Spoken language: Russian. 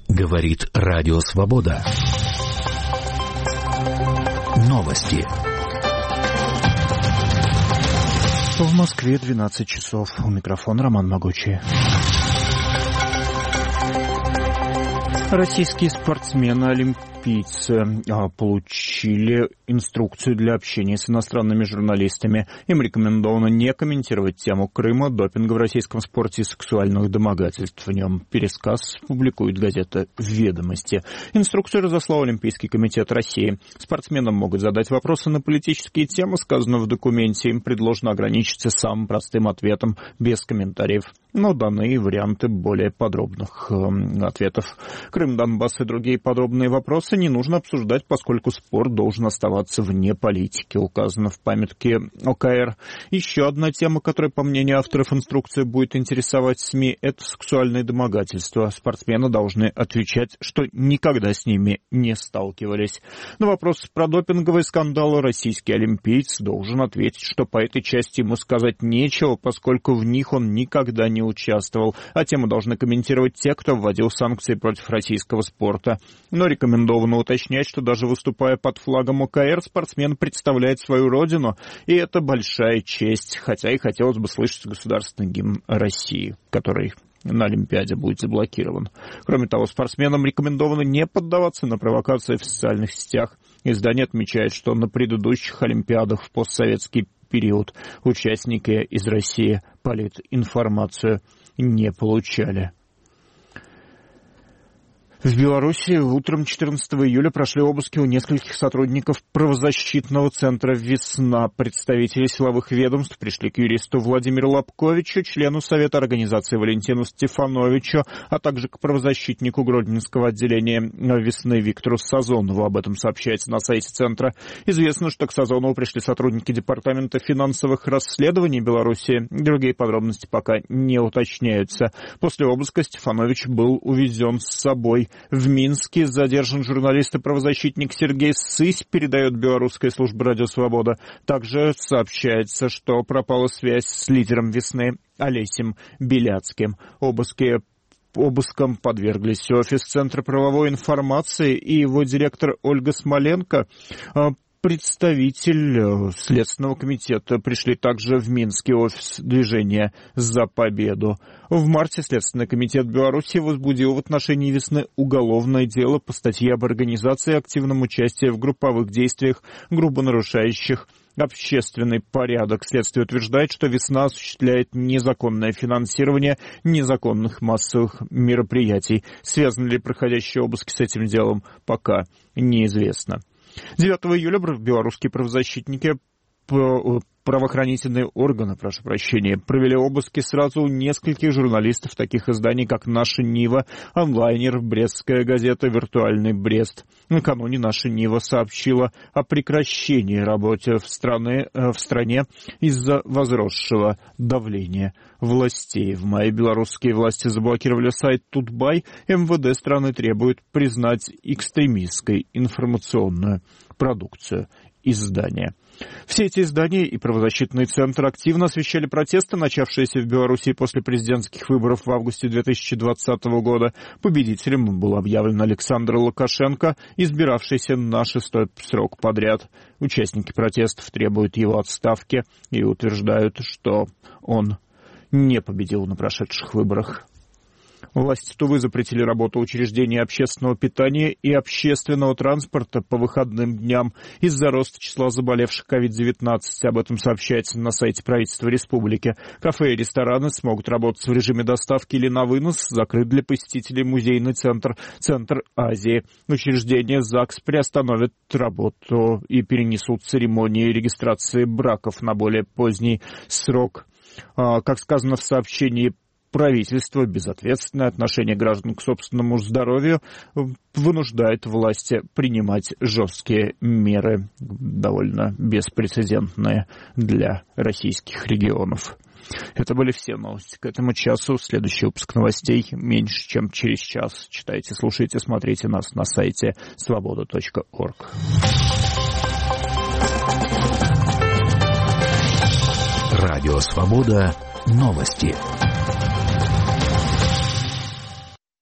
Говорит Радио Свобода. Новости. В Москве 12 часов. У микрофона Роман Могучий. Российские спортсмены-олимпийцы получили инструкцию для общения с иностранными журналистами. Им рекомендовано не комментировать тему Крыма, допинга в российском спорте и сексуальных домогательств в нем. Пересказ публикует газета «Ведомости». Инструкцию разослал Олимпийский комитет России. Спортсменам могут задать вопросы на политические темы, сказано в документе. Им предложено ограничиться самым простым ответом, без комментариев. Но даны варианты более подробных ответов. Крым, Донбасс и другие подобные вопросы не нужно обсуждать, поскольку спор должен оставаться вне политики, указано в памятке ОКР. Еще одна тема, которая, по мнению авторов инструкции, будет интересовать СМИ, это сексуальные домогательства. Спортсмены должны отвечать, что никогда с ними не сталкивались. На вопрос про допинговые скандалы российский олимпиец должен ответить, что по этой части ему сказать нечего, поскольку в них он никогда не участвовал, а тему должны комментировать те, кто вводил санкции против российского спорта. Но рекомендовано уточнять, что даже выступая под флагом ОКР, спортсмен представляет свою родину, и это большая честь, хотя и хотелось бы слышать государственный гимн России, который на Олимпиаде будет заблокирован. Кроме того, спортсменам рекомендовано не поддаваться на провокации в социальных сетях. Издание отмечает, что на предыдущих Олимпиадах в постсоветский период участники из России политинформацию не получали. В Беларуси утром 14 июля прошли обыски у нескольких сотрудников правозащитного центра «Весна». Представители силовых ведомств пришли к юристу Владимиру Лобковичу, члену Совета организации Валентину Стефановичу, а также к правозащитнику Гродненского отделения «Весны» Виктору Сазонову. Об этом сообщается на сайте центра. Известно, что к Сазонову пришли сотрудники Департамента финансовых расследований Беларуси. Другие подробности пока не уточняются. После обыска Стефанович был увезен с собой. В Минске задержан журналист и правозащитник Сергей Сысь, передает белорусская служба «Радио Свобода». Также сообщается, что пропала связь с лидером «Весны» Олесем Беляцким. Обыскам подверглись офис Центра правовой информации и его директор Ольга Смоленко. Представитель Следственного комитета пришли также в Минский офис движения «За победу». В марте Следственный комитет Беларуси возбудил в отношении «Весны» уголовное дело по статье об организации и активном участии в групповых действиях, грубо нарушающих общественный порядок. Следствие утверждает, что «Весна» осуществляет незаконное финансирование незаконных массовых мероприятий. Связаны ли проходящие обыски с этим делом, пока неизвестно. 9 июля белорусские правоохранительные органы, провели обыски сразу у нескольких журналистов таких изданий, как «Наша Нива», «Онлайнер», «Брестская газета», «Виртуальный Брест». Накануне «Наша Нива» сообщила о прекращении работы в стране из-за возросшего давления властей. В мае белорусские власти заблокировали сайт Тутбай. МВД страны требует признать экстремистской информационную продукцию издания. Все эти издания и правозащитный центр активно освещали протесты, начавшиеся в Беларуси после президентских выборов в августе 2020 года. Победителем был объявлен Александр Лукашенко, избиравшийся на 6-й срок подряд. Участники протестов требуют его отставки и утверждают, что он не победил на прошедших выборах. Власти Тувы запретили работу учреждений общественного питания и общественного транспорта по выходным дням из-за роста числа заболевших COVID-19. Об этом сообщается на сайте правительства республики. Кафе и рестораны смогут работать в режиме доставки или на вынос. Закрыт для посетителей музейный центр Азии. Учреждения ЗАГС приостановят работу и перенесут церемонии регистрации браков на более поздний срок. Как сказано в сообщении правительство, безответственное отношение граждан к собственному здоровью вынуждает власти принимать жесткие меры, довольно беспрецедентные для российских регионов. Это были все новости к этому часу. Следующий выпуск новостей меньше, чем через час. Читайте, слушайте, смотрите нас на сайте svoboda.org. Радио Свобода. Новости.